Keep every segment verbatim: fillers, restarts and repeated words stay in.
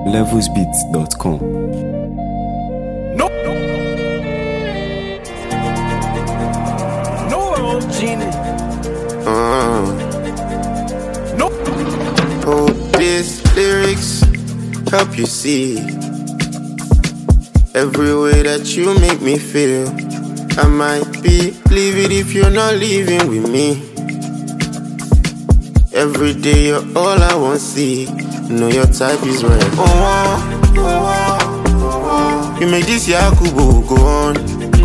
levels beats dot com. No, no, no, Genie. Uh, No, oh, these lyrics help you see every way that you make me feel. I might be leaving if you're not leaving with me. Every day you're all I want to see. Know your type is red. Oh, oh, oh, oh. You make this Yakubu go on.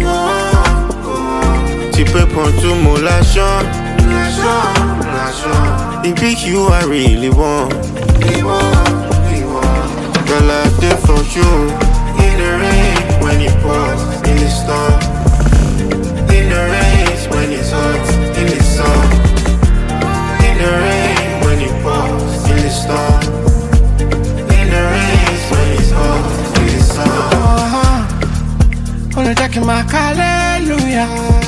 Tu peux prendre tout mon l'argent. The big you I really want. Girl, I did for you. In the rain when it pours, in the storm. In the rain when it's hot, in the sun. In the rain when it pours, in the storm. In the rain when it's hot, in the sun. Uh-huh. Wanna jack in my hallelujah.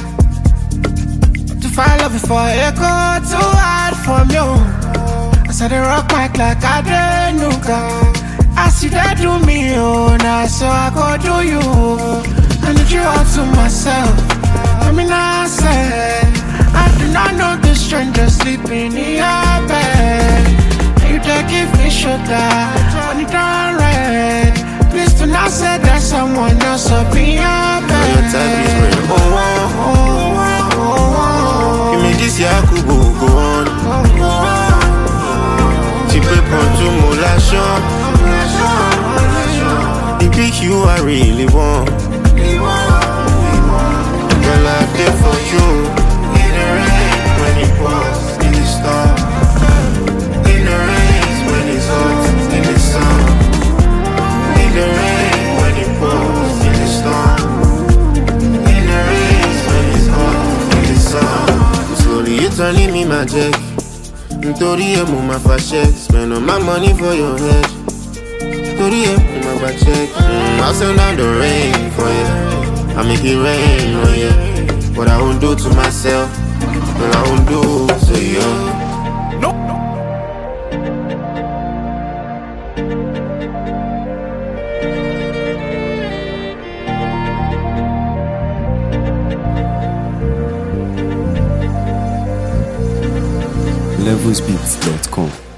To find love before it go too hard from you. I said they rock mic like I didn't know. I see that do me, oh, now so I go do you. I need you all to myself. I mean, I said, I do not know the stranger sleeping in your bed. You don't give me shoulder when you done red. Please do not say that someone else up in your bed. Know your type is red. Oh, oh, Oh, oh, oh, you make this Yakubu go on. Tu peux prendre tout mon l'argent. The big you I really want. Girl, I did for you. In the rain when it pours, in the storm. In the rain when it's hot, in the sun. In the rain when it pours, in the storm. In the rain when it's hot, in the sun. Slowly you turning me magic. Tori e mo ma fa check. Spend all my money for your head. Tori e mo ma fa check. mm, I'll send down the rain for you. I make it rain on you. What I won't do to myself, what I won't do to you. no. levels beats dot com.